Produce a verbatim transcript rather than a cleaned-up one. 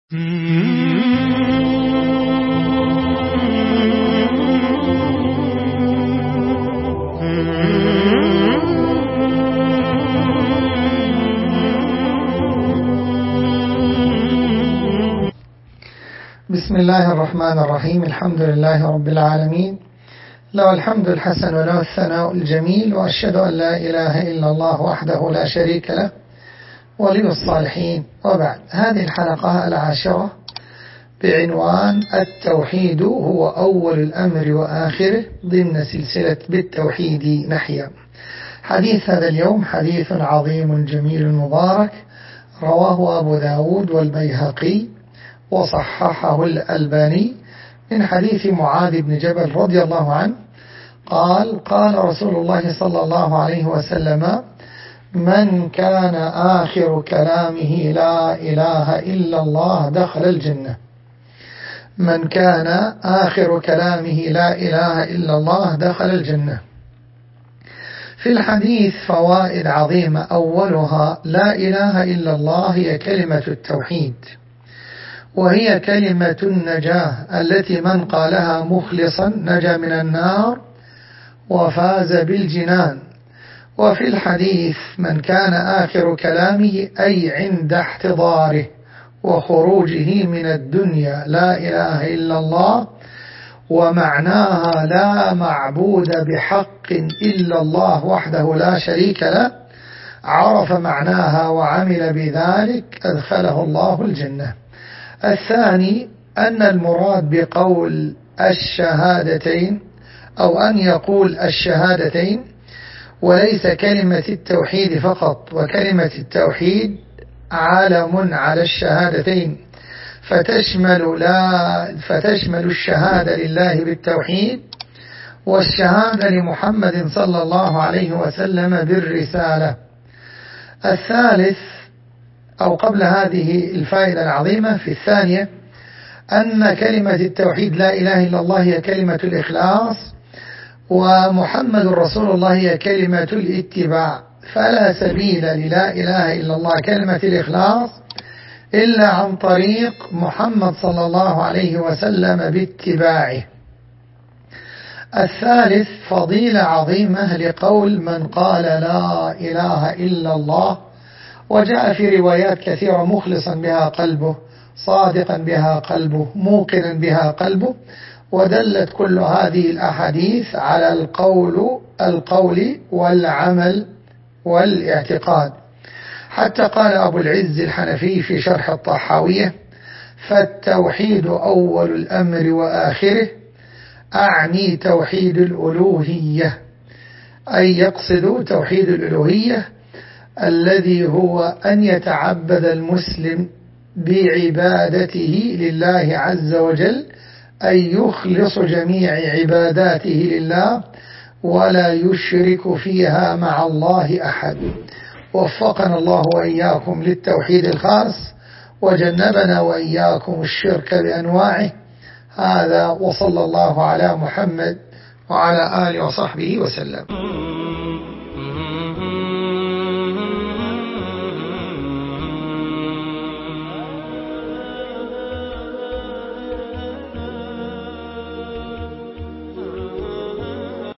بسم الله الرحمن الرحيم. الحمد لله رب العالمين، له الحمد الحسن وله الثناء الجميل، وأشهد أن لا إله إلا الله وحده لا شريك له ولي الصالحين. وبعد، هذه الحلقة العاشرة بعنوان التوحيد هو أول الأمر وآخره ضمن سلسلة بالتوحيد نحيا. حديث هذا اليوم حديث عظيم جميل مبارك، رواه أبو داود والبيهقي وصححه الألباني من حديث معاذ بن جبل رضي الله عنه قال: قال رسول الله صلى الله عليه وسلم: من كان آخر كلامه لا إله إلا الله دخل الجنة. من كان آخر كلامه لا إله إلا الله دخل الجنة. في الحديث فوائد عظيمة، أولها لا إله إلا الله هي كلمة التوحيد، وهي كلمة النجاة التي من قالها مخلصا نجا من النار وفاز بالجنان. وفي الحديث من كان آخر كلامه أي عند احتضاره وخروجه من الدنيا لا إله إلا الله، ومعناها لا معبود بحق إلا الله وحده لا شريك له، عرف معناها وعمل بذلك أدخله الله الجنة. الثاني أن المراد بقول الشهادتين أو أن يقول الشهادتين وليس كلمة التوحيد فقط، وكلمة التوحيد علم على الشهادتين، فتشمل, لا فتشمل الشهادة لله بالتوحيد والشهادة لمحمد صلى الله عليه وسلم بالرسالة. الثالث أو قبل هذه الفائدة العظيمة في الثانية أن كلمة التوحيد لا إله إلا الله هي كلمة الإخلاص، ومحمد رسول الله هي كلمة الاتباع، فلا سبيل للا إله إلا الله كلمة الإخلاص إلا عن طريق محمد صلى الله عليه وسلم باتباعه. الثالث فضيلة عظيمة لقول من قال لا إله إلا الله، وجاء في روايات كثيرة مخلصا بها قلبه، صادقا بها قلبه، موقنا بها قلبه، ودلت كل هذه الأحاديث على القول القول والعمل والاعتقاد. حتى قال أبو العز الحنفي في شرح الطحاوية: فالتوحيد أول الأمر وآخره، أعني توحيد الألوهية، أي يقصد توحيد الألوهية الذي هو أن يتعبد المسلم بعبادته لله عز وجل، أن يخلص جميع عباداته لله ولا يشرك فيها مع الله أحد. وفقنا الله وإياكم للتوحيد الخالص، وجنبنا وإياكم الشرك بأنواعه. هذا، وصلى الله على محمد وعلى آله وصحبه وسلم.